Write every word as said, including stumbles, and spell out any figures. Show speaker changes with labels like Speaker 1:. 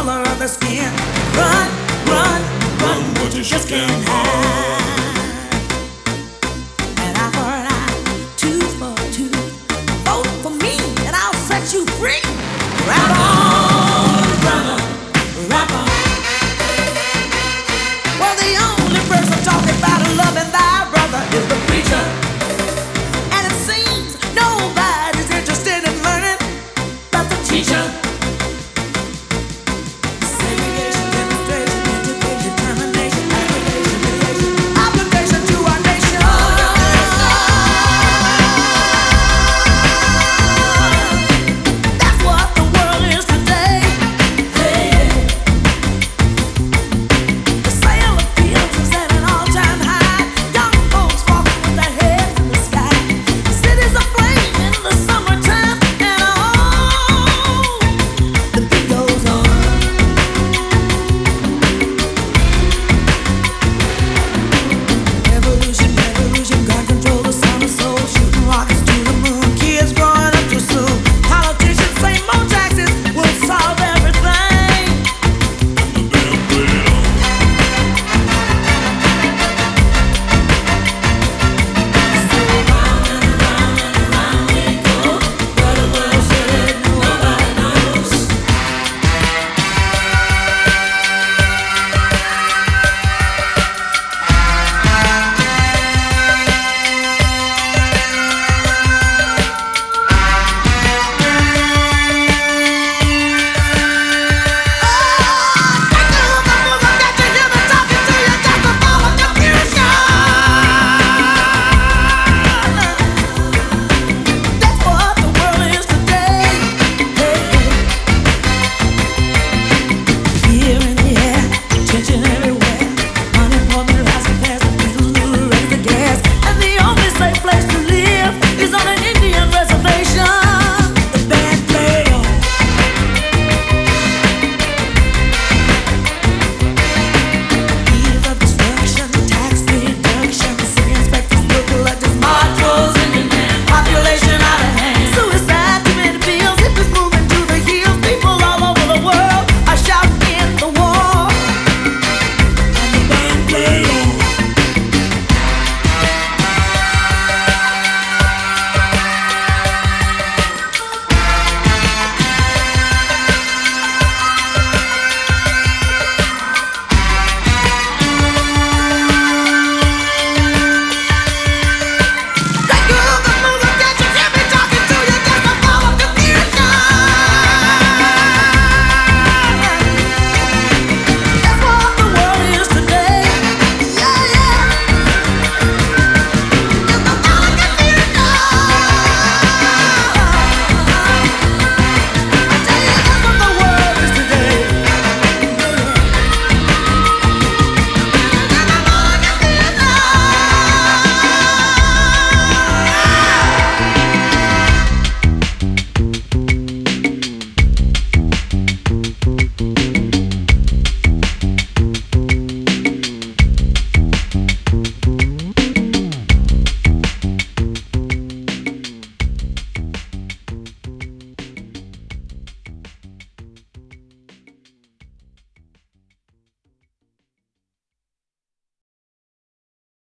Speaker 1: color of the skin. Run, run, run, but you just can't hide. An eye for an eye, tooth for a tooth. Vote for me and I'll set you free. Rap on, brother, rap on. Well, the only person talking about loving thy brother is the preacher. And it seems nobody's interested in learning about the teacher.